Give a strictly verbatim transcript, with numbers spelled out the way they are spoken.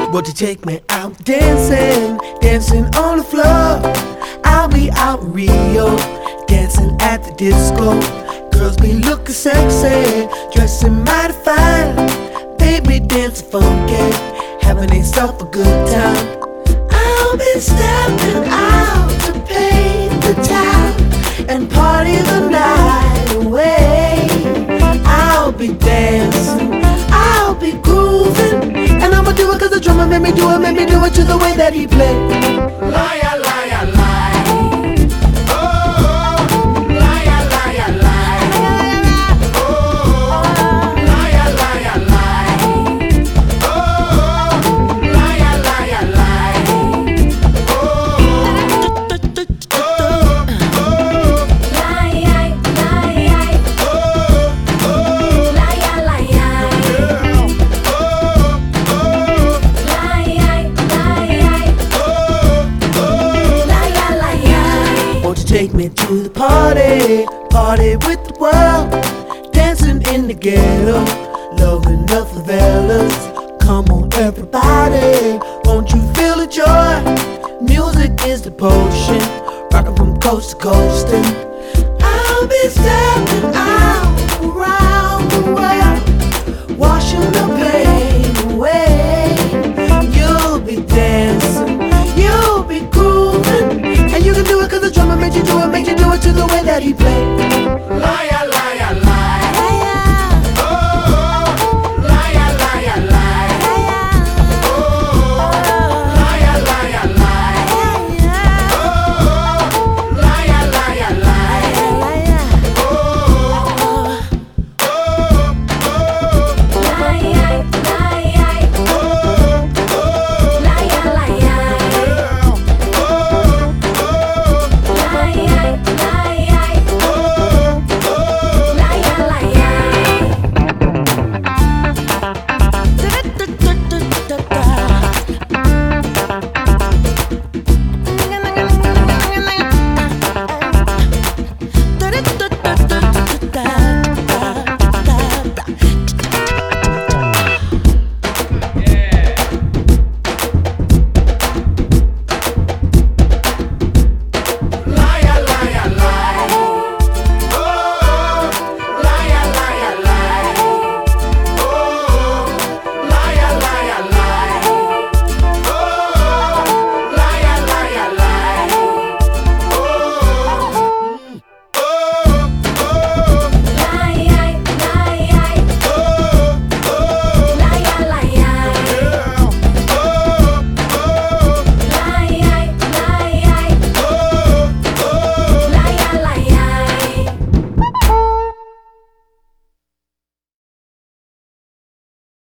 Won't you take me out dancing, dancing on the floor? I'll be out in Rio, dancing at the disco. Girls be looking sexy, dressing mighty fine. Baby dancing funky, having themselves a good time. I'll be stepping out to paint the town and party the night away. I'll be dancing, I'll be grooving, and I'ma do it cause the drummer made me do it, made me do it to the way that he played. Liar, liar, lie. Oh, liar, liar, lie. Oh, liar, liar, lie. Oh, liar, liar, lie. Oh, take me to the party, party with the world. Dancing in the ghetto, loving the favelas. Come on everybody, won't you feel the joy? Music is the potion, rocking from coast to coast. And I'll be stepping out around the world, washing the pain away. You'll be dancing, you'll be grooving, and you can do it cause the drummer made you do it, made you do it to the way that he played.